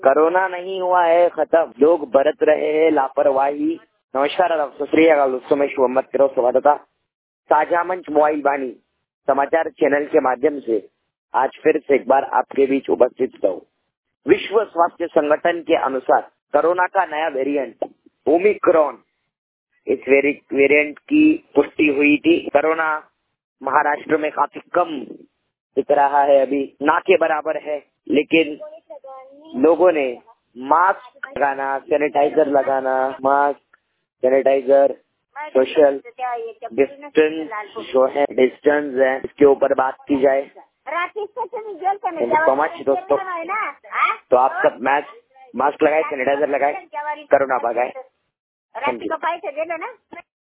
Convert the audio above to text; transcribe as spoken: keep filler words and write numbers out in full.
Corona नहीं हुआ है खत्म, लोग बरत रहे हैं लापरवाही। नमस्कार, आदाब, सत श्री अकाल दोस्तों, मैं शुभम बात कर रहा हूँ संवाददाता साझा मंच मोबाइल वाणी समाचार चैनल के माध्यम से आज फिर से एक बार आपके बीच उपस्थित हूँ। विश्व स्वास्थ्य संगठन के अनुसार कोरोना का नया वेरिएंट ओमिक्रॉन, इस वेरिएंट की पुष्टि हुई थी। कोरोना महाराष्ट्र में काफी कम दिख रहा है, अभी ना के बराबर है, लेकिन लोगों ने मास्क लगाना, सैनिटाइजर लगाना, मास्क, सैनिटाइजर, सोशल डिस्टेंस जो है डिस्टेंस है, इसके ऊपर बात की जाए। दोस्तों, तो आप सब मास्क मास्क लगाए, सैनिटाइजर लगाए, कोरोना भगाए।